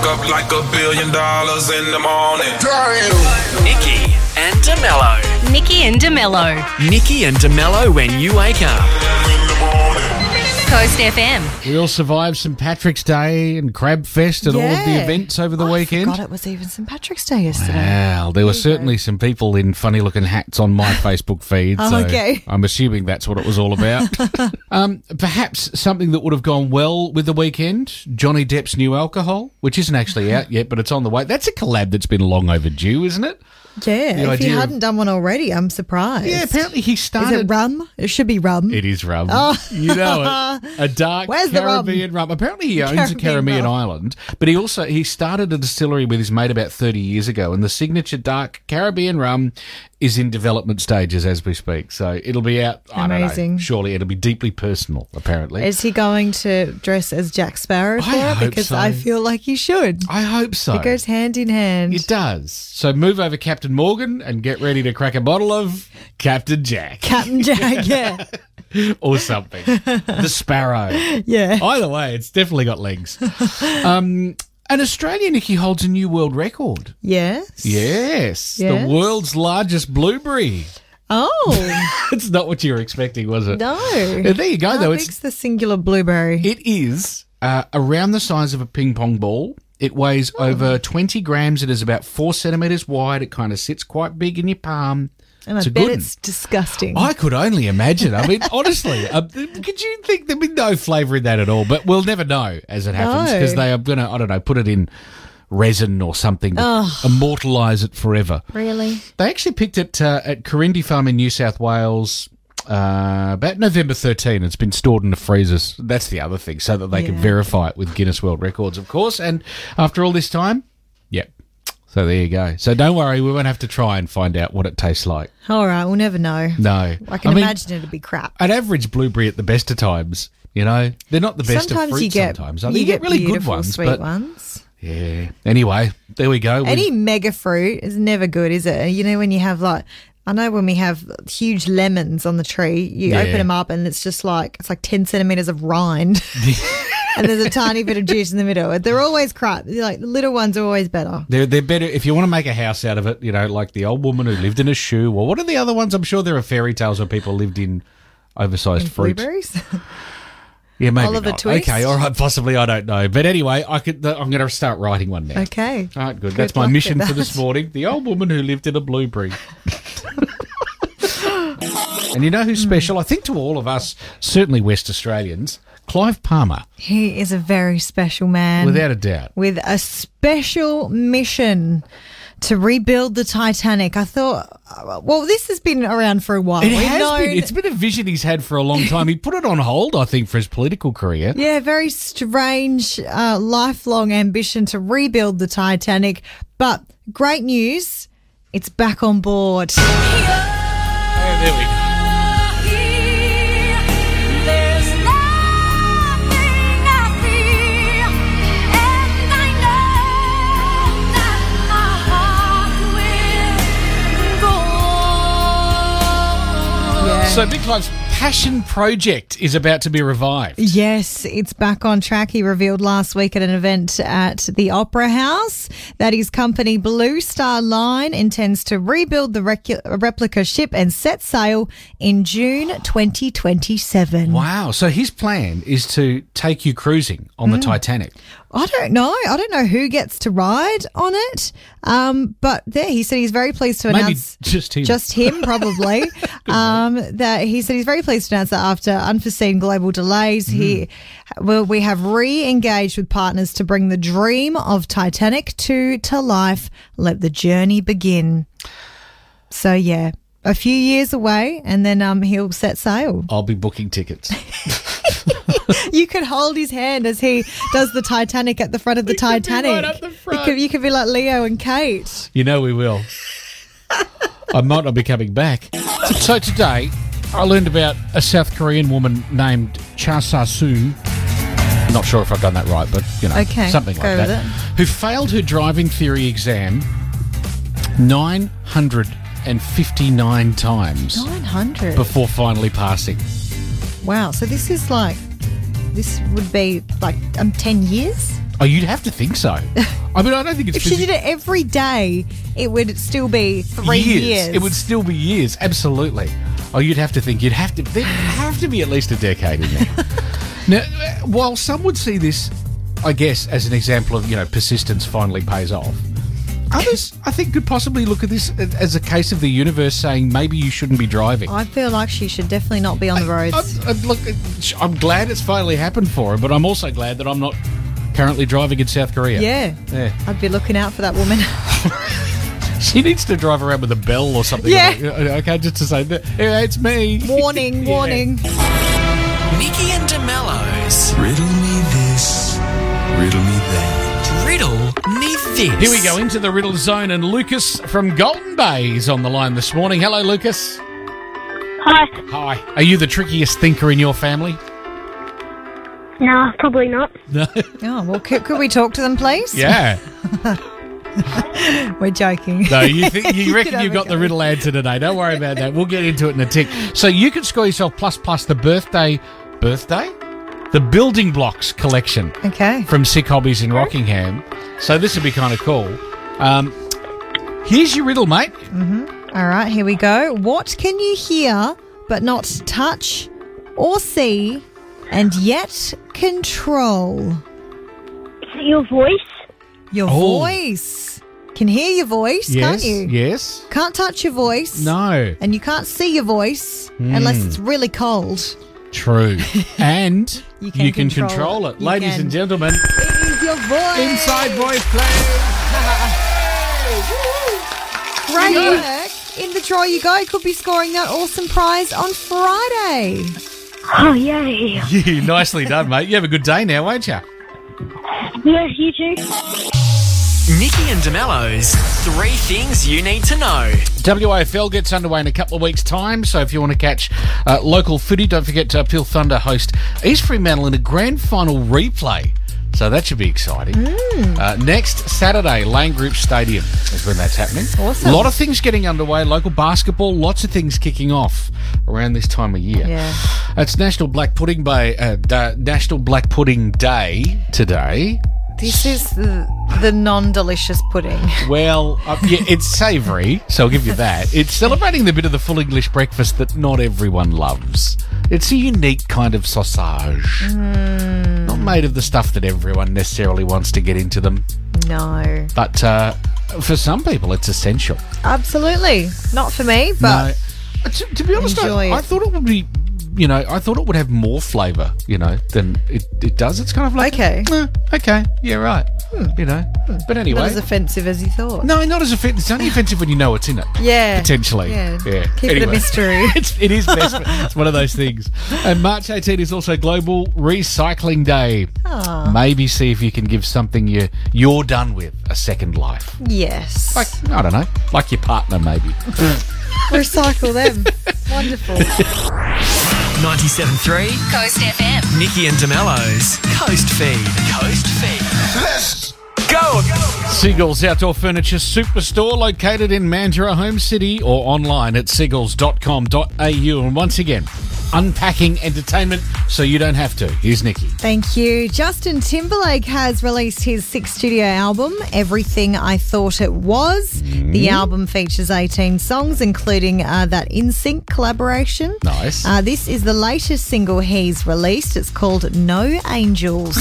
up like $1 billion in the morning. Damn. Nikki and DeMello. Nikki and DeMello. Nikki and DeMello when you wake up. Coast FM. We all survived St. Patrick's Day and Crab Fest and all of the events over the weekend. I forgot it was even St. Patrick's Day yesterday. Well, there were certainly some people in funny-looking hats on my Facebook feed, so okay. I'm assuming that's what it was all about. Perhaps something that would have gone well with the weekend, Johnny Depp's new alcohol, which isn't actually out yet, but it's on the way. That's a collab that's been long overdue, isn't it? Yeah, if he hadn't done one already, I'm surprised. Yeah, apparently he started... Is it rum? It should be rum. It is rum. Oh. You know it. A dark Caribbean rum? Apparently he owns a Caribbean island, but he started a distillery with his mate about 30 years ago, and the signature dark Caribbean rum is in development stages as we speak. So it'll be out, I don't know, surely it'll be deeply personal, apparently. Is he going to dress as Jack Sparrow for it? Because I feel like he should. I hope so. It goes hand in hand. It does. So move over Captain Morgan and get ready to crack a bottle of Captain Jack. Captain Jack, yeah. Or something. The Sparrow. Yeah. Either way, it's definitely got legs. And Australia, Nikki, holds a new world record. Yes. Yes. The world's largest blueberry. Oh. It's not what you were expecting, was it? No. There you go, though. How big's the singular blueberry? It is around the size of a ping pong ball. It weighs over 20 grams. It is about 4 centimetres wide. It kind of sits quite big in your palm. And I bet it's disgusting. I could only imagine. I mean, honestly, could you think there'd be no flavour in that at all? But we'll never know as it happens because they are going to, I don't know, put it in resin or something to immortalise it forever. Really? They actually picked it at Corindi Farm in New South Wales about November 13. It's been stored in the freezers. That's the other thing, so that they can verify it with Guinness World Records, of course. And after all this time, so there you go. So don't worry, we won't have to try and find out what it tastes like. All right, we'll never know. No. I can imagine it'll be crap. An average blueberry at the best of times, you know. They're not the best of fruit sometimes. You get really good ones. Sweet ones. Yeah. Anyway, there we go. Any mega fruit is never good, is it? You know, when you have I know when we have huge lemons on the tree, you open them up and it's just it's like 10 centimetres of rind. And there's a tiny bit of juice in the middle. They're always crap. The little ones are always better. They're better if you want to make a house out of it, you know, like the old woman who lived in a shoe. Or what are the other ones? I'm sure there are fairy tales where people lived in oversized fruit. Blueberries? Yeah, maybe Oliver not. Twist? Okay, all right, possibly, I don't know. But anyway, I'm going to start writing one now. Okay. All right, good. That's my mission for this morning. The old woman who lived in a blueberry. And you know who's special? I think to all of us, certainly West Australians, Clive Palmer. He is a very special man. Without a doubt. With a special mission to rebuild the Titanic. I thought, well, this has been around for a while. It has been. It's been a vision he's had for a long time. He put it on hold, I think, for his political career. Yeah, very strange, lifelong ambition to rebuild the Titanic. But great news, it's back on board. Oh, there we go. So Big Clive's passion project is about to be revived. Yes, it's back on track. He revealed last week at an event at the Opera House that his company Blue Star Line intends to rebuild the replica ship and set sail in June 2027. Wow. So his plan is to take you cruising on the Titanic. I don't know. I don't know who gets to ride on it. But there, he said he's very pleased to announce. Maybe just him. Just him, probably. That he said he's very pleased to announce that after unforeseen global delays, we have re-engaged with partners to bring the dream of Titanic to life. Let the journey begin. So yeah, a few years away, and then he'll set sail. I'll be booking tickets. You could hold his hand as he does the Titanic at the front of the Titanic. Right up the front. You could be like Leo and Kate. You know we will. I might not be coming back. So today, I learned about a South Korean woman named Cha Sa-soo. Not sure if I've done that right, but, you know, something like that. Who failed her driving theory exam 959 times. 900? Before finally passing. Wow, so this is like this would be like 10 years. Oh, you'd have to think so. I mean, I don't think it's If she did it every day, it would still be 3 years. It would still be years, absolutely. Oh, you'd have to think. There'd have to be at least a decade in there. Now, while some would see this, I guess, as an example of, persistence finally pays off, others, I think, could possibly look at this as a case of the universe saying maybe you shouldn't be driving. I feel like she should definitely not be on the roads. I'm glad it's finally happened for her, but I'm also glad that I'm not currently driving in South Korea. Yeah. I'd be looking out for that woman. She needs to drive around with a bell or something. Yeah. Okay, just to say, hey, it's me. Warning, Yeah. warning. Nikki and DeMello's Riddle me this, riddle me that. Riddle Me This. Here we go into the riddle zone, and Lucas from Golden Bay is on the line this morning. Hello, Lucas. Hi. Hi. Are you the trickiest thinker in your family? No, probably not. No. Oh, well, could we talk to them, please? Yeah. We're joking. No, you reckon have you've a got go. the riddle answer today. Don't worry about that. We'll get into it in a tick. So you can score yourself plus the birthday? The Building Blocks collection Okay. from Sick Hobbies in Rockingham. So this would be kind of cool. Here's your riddle, mate. All right, here we go. What can you hear but not touch or see and yet control? Your voice? Your Oh. voice. Can hear your voice, can't you? Yes. Can't touch your voice. No. And you can't see your voice unless it's really cold. True. And You you can can control control it. it. You Ladies can. and gentlemen, It is your voice. Inside Voice Play. Great work. In the draw you go. Could be scoring that awesome prize on Friday. Oh, yay. Yeah, nicely done, mate. You have a good day now, won't you? Yeah, you too. Nikki and DeMello's 3 things you need to know. WAFL gets underway in a couple of weeks' time, so if you want to catch local footy, don't forget to Peel Thunder host East Fremantle in a grand final replay. So that should be exciting. Next Saturday, Lane Group Stadium is when that's happening. Awesome. A lot of things getting underway. Local basketball, lots of things kicking off around this time of year. Yeah. It's National Black Pudding Day today. This is the non-delicious pudding. Well, yeah, it's savoury, so I'll give you that. It's celebrating the bit of the full English breakfast that not everyone loves. It's a unique kind of sausage. Not made of the stuff that everyone necessarily wants to get into them. No. But for some people, it's essential. Absolutely. Not for me, but No, to be honest, enjoy I it. thought it would be, I thought it would have more flavour, than it does. It's kind of like, Okay. okay, yeah, right, But anyway. not as offensive as you thought. No, not as offensive. It's only offensive when you know what's in it. Yeah. Potentially. Yeah. Yeah. Keep it a Anyway. mystery. It is best. It's one of those things. And March 18 is also Global Recycling Day. Maybe see if you can give something you're done with a second life. Yes. Like, I don't know, like your partner maybe. Recycle them. Wonderful. 97.3 Coast FM. Nikki and DeMello's Coast Feed. Coast Feed. Let's Go! Seagulls Outdoor Furniture Superstore, located in Mandurah Home City, or online at seagulls.com.au. And once again, unpacking entertainment so you don't have to. Here's Nikki. Thank you. Justin Timberlake has released his 6th studio album, Everything I Thought It Was. The album features 18 songs, including that NSYNC collaboration. Nice. This is the latest single he's released. It's called No Angels.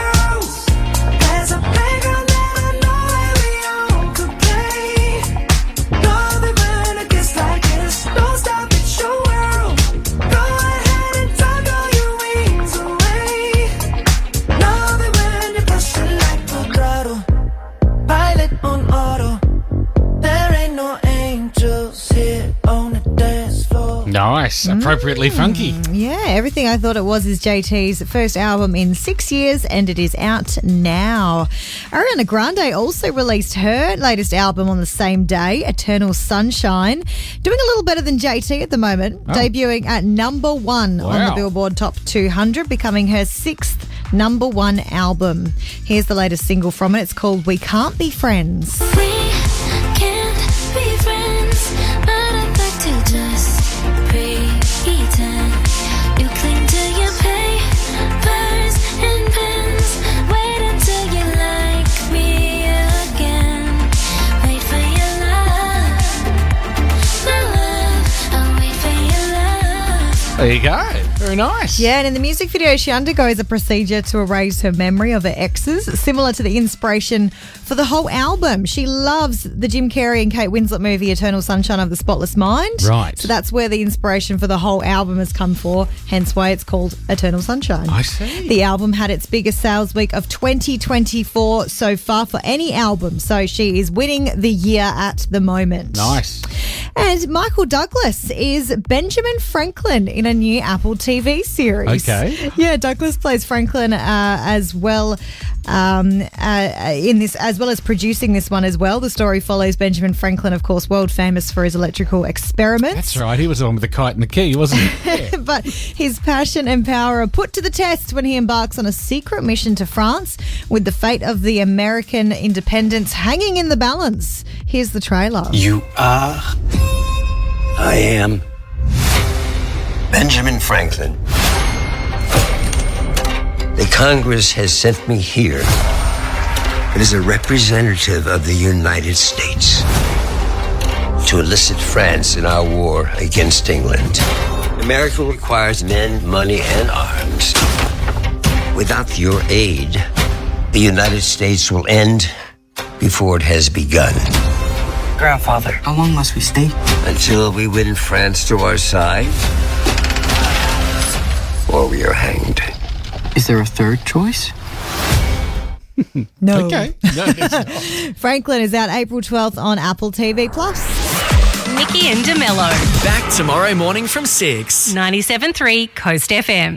Nice. Appropriately funky. Yeah, Everything I Thought It Was is JT's first album in 6 years, and it is out now. Ariana Grande also released her latest album on the same day, Eternal Sunshine. Doing a little better than JT at the moment, debuting at number 1 on the Wow. Billboard Top 200, becoming her 6th number 1 album. Here's the latest single from it. It's called We Can't Be Friends. We can't be friends, but I'd like to just pretend. You cling to your papers There you go. Very nice. Yeah, and in the music video, she undergoes a procedure to erase her memory of her exes, similar to the inspiration for the whole album. She loves the Jim Carrey and Kate Winslet movie Eternal Sunshine of the Spotless Mind. Right. So that's where the inspiration for the whole album has come for, hence why it's called Eternal Sunshine. I see. The album had its biggest sales week of 2024 so far for any album, so she is winning the year at the moment. Nice. And Michael Douglas is Benjamin Franklin in a new Apple TV series. Okay. Yeah, Douglas plays Franklin as well in this, as well as producing this one as well. The story follows Benjamin Franklin, of course, world famous for his electrical experiments. That's right. He was the one with the kite and the key, wasn't he? Yeah. But his passion and power are put to the test when he embarks on a secret mission to France with the fate of the American independence hanging in the balance. Here's the trailer. You are, I am, Benjamin Franklin. The Congress has sent me here as a representative of the United States to enlist France in our war against England. America requires men, money, and arms. Without your aid, the United States will end before it has begun. Grandfather, how long must we stay? Until we win France to our side, or we are hanged. Is there a third choice? No. Okay. No, it's not. Franklin is out April 12th on Apple TV+. Nikki and DeMello. Back tomorrow morning from 6. 97.3 Coast FM.